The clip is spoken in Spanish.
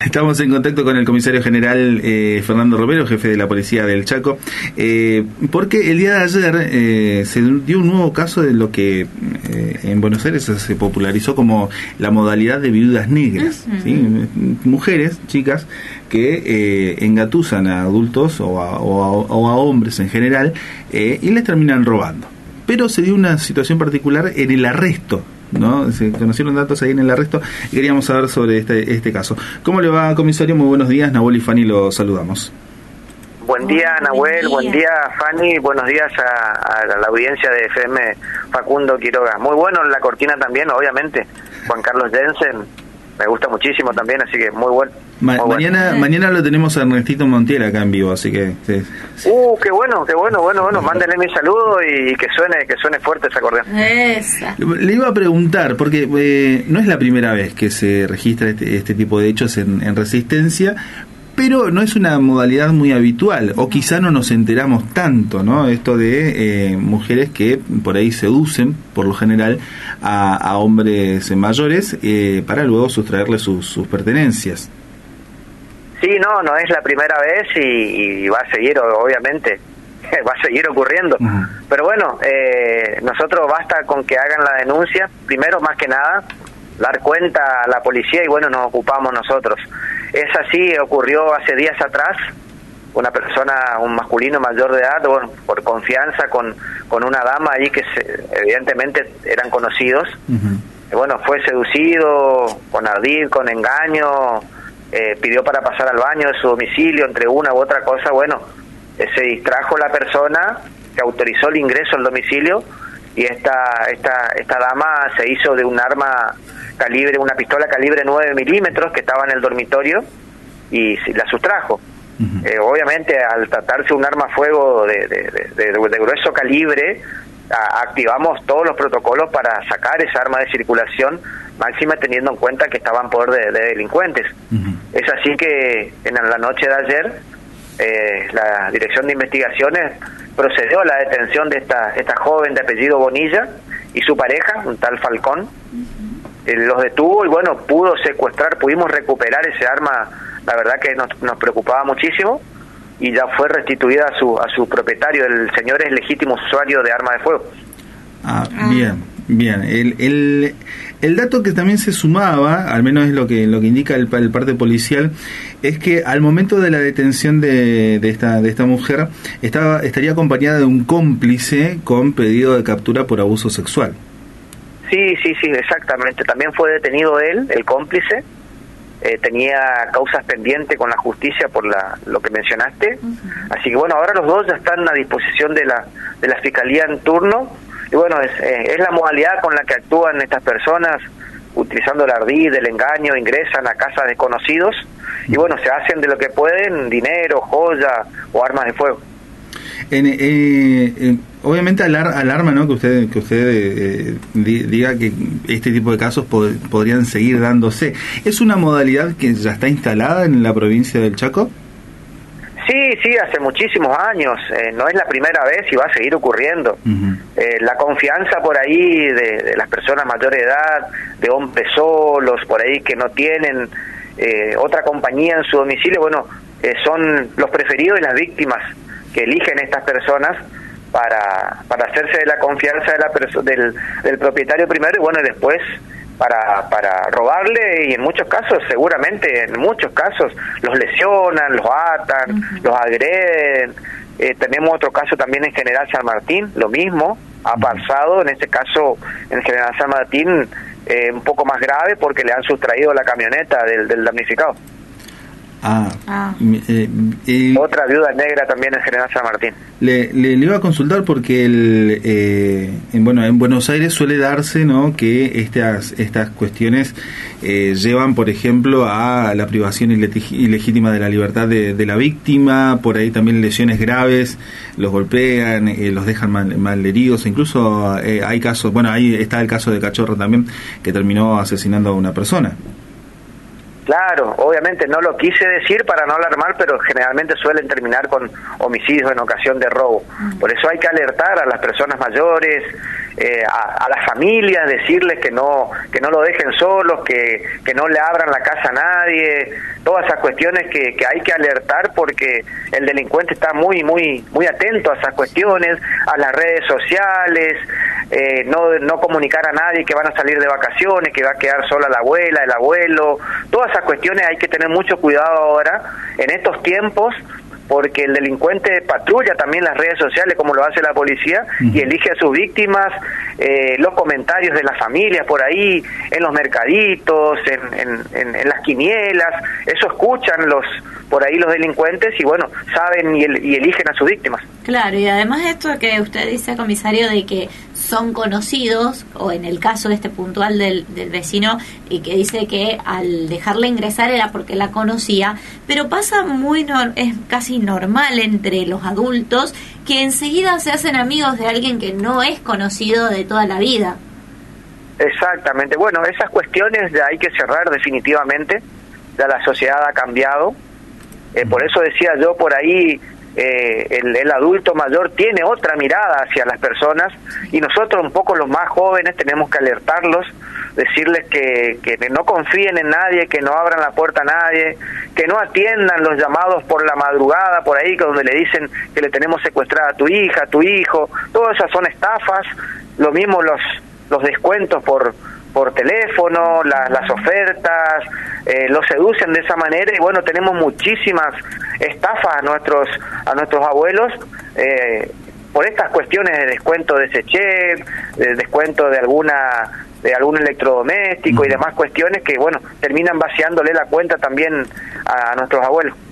Estamos en contacto con el comisario general Fernando Romero, jefe de la policía del Chaco, porque el día de ayer se dio un nuevo caso de lo que en Buenos Aires se popularizó como la modalidad de viudas negras, ¿sí? Mujeres, chicas, que engatusan a adultos o a hombres en general y les terminan robando. Pero se dio una situación particular en el arresto, ¿no? Se conocieron datos ahí en el arresto y queríamos saber sobre este caso. ¿Cómo le va, comisario? Muy buenos días. Nahuel y Fanny lo saludamos. Buen día, Nahuel. Buen día, Fanny. Buenos días a la audiencia de FM Facundo Quiroga. Muy bueno la cortina también, obviamente. Juan Carlos Jensen, me gusta muchísimo también, así que muy bueno. Mañana lo tenemos a Ernestito Montiel acá en vivo, así que... Sí. Qué bueno. Mándenle mi saludo y que suene fuerte ese acordeón. Le iba a preguntar, porque no es la primera vez que se registra este tipo de hechos en Resistencia, pero no es una modalidad muy habitual, o quizá no nos enteramos tanto, ¿no? Esto de mujeres que por ahí seducen, por lo general, a hombres mayores para luego sustraerles sus pertenencias. Sí, no es la primera vez y va a seguir, obviamente, va a seguir ocurriendo. Uh-huh. Pero bueno, nosotros basta con que hagan la denuncia, primero más que nada, dar cuenta a la policía y bueno, nos ocupamos nosotros. Es así, ocurrió hace días atrás, una persona, un masculino mayor de edad, bueno, por confianza con una dama ahí que evidentemente eran conocidos. Uh-huh. Y bueno, fue seducido con ardid, con engaño, pidió para pasar al baño de su domicilio, entre una u otra cosa, bueno, se distrajo la persona, se autorizó el ingreso al domicilio y esta dama se hizo de un arma una pistola calibre 9 milímetros que estaba en el dormitorio y la sustrajo. Uh-huh. Obviamente al tratarse de un arma a fuego de grueso calibre, activamos todos los protocolos para sacar esa arma de circulación, máxima teniendo en cuenta que estaba en poder de delincuentes. Uh-huh. Es así que en la noche de ayer la Dirección de Investigaciones procedió a la detención de esta joven de apellido Bonilla y su pareja, un tal Falcón. Uh-huh. Los detuvo y bueno, pudimos recuperar ese arma, la verdad que nos preocupaba muchísimo, y ya fue restituida a su propietario. El señor es legítimo usuario de arma de fuego. Bien. El dato que también se sumaba, al menos es lo que indica el parte policial, es que al momento de la detención de esta mujer estaría acompañada de un cómplice con pedido de captura por abuso sexual. Sí, exactamente. También fue detenido él, el cómplice. Tenía causas pendientes con la justicia por lo que mencionaste. Uh-huh. Así que bueno, ahora los dos ya están a disposición de la fiscalía en turno. Y bueno, es la modalidad con la que actúan estas personas, utilizando el ardid, el engaño, ingresan a casas de desconocidos y bueno, se hacen de lo que pueden, dinero, joya o armas de fuego. Obviamente alarma, ¿no?, que usted diga que este tipo de casos podrían seguir dándose. ¿Es una modalidad que ya está instalada en la provincia del Chaco? Sí, hace muchísimos años. No es la primera vez y va a seguir ocurriendo. Uh-huh. La confianza por ahí de las personas mayores de edad, de hombres solos, por ahí que no tienen otra compañía en su domicilio, bueno, son los preferidos de las víctimas que eligen estas personas para hacerse de la confianza del propietario primero y bueno, y después para robarle, y en muchos casos, los lesionan, los atan, uh-huh, los agreden. Tenemos otro caso también en General San Martín, lo mismo, ha pasado, en este caso en General San Martín, un poco más grave porque le han sustraído la camioneta del damnificado. Otra viuda negra también en General San Martín. Le iba a consultar porque en Buenos Aires suele darse, ¿no?, que estas cuestiones llevan, por ejemplo, a la privación ilegítima de la libertad de la víctima, por ahí también lesiones graves, los golpean, los dejan mal heridos, incluso hay casos, ahí está el caso de Cachorro también, que terminó asesinando a una persona. Claro, obviamente no lo quise decir para no alarmar, pero generalmente suelen terminar con homicidios en ocasión de robo. Por eso hay que alertar a las personas mayores, a las familias, decirles que no lo dejen solos, que no le abran la casa a nadie, todas esas cuestiones que hay que alertar, porque el delincuente está muy atento a esas cuestiones, a las redes sociales, no comunicar a nadie que van a salir de vacaciones, que va a quedar sola la abuela, el abuelo, todas esas cuestiones hay que tener mucho cuidado ahora, en estos tiempos, porque el delincuente patrulla también las redes sociales como lo hace la policía y elige a sus víctimas, los comentarios de las familias por ahí, en los mercaditos, en las quinielas, eso escuchan por ahí los delincuentes y bueno, saben y eligen a sus víctimas. Claro, y además esto que usted dice, comisario, de que son conocidos, o en el caso este puntual del vecino, y que dice que al dejarla ingresar era porque la conocía, pero pasa es casi normal entre los adultos que enseguida se hacen amigos de alguien que no es conocido de toda la vida. Exactamente, bueno, esas cuestiones ya hay que cerrar definitivamente, ya la sociedad ha cambiado, por eso decía yo por ahí, el adulto mayor tiene otra mirada hacia las personas y nosotros un poco los más jóvenes tenemos que alertarlos, decirles que no confíen en nadie, que no abran la puerta a nadie, que no atiendan los llamados por la madrugada por ahí donde le dicen que le tenemos secuestrada a tu hija, a tu hijo, todas esas son estafas, lo mismo los descuentos por teléfono, las ofertas, los seducen de esa manera y bueno, tenemos muchísimas estafas a nuestros abuelos por estas cuestiones de descuento de SECHEP, de descuento de algún electrodoméstico y demás cuestiones que bueno, terminan vaciándole la cuenta también a nuestros abuelos.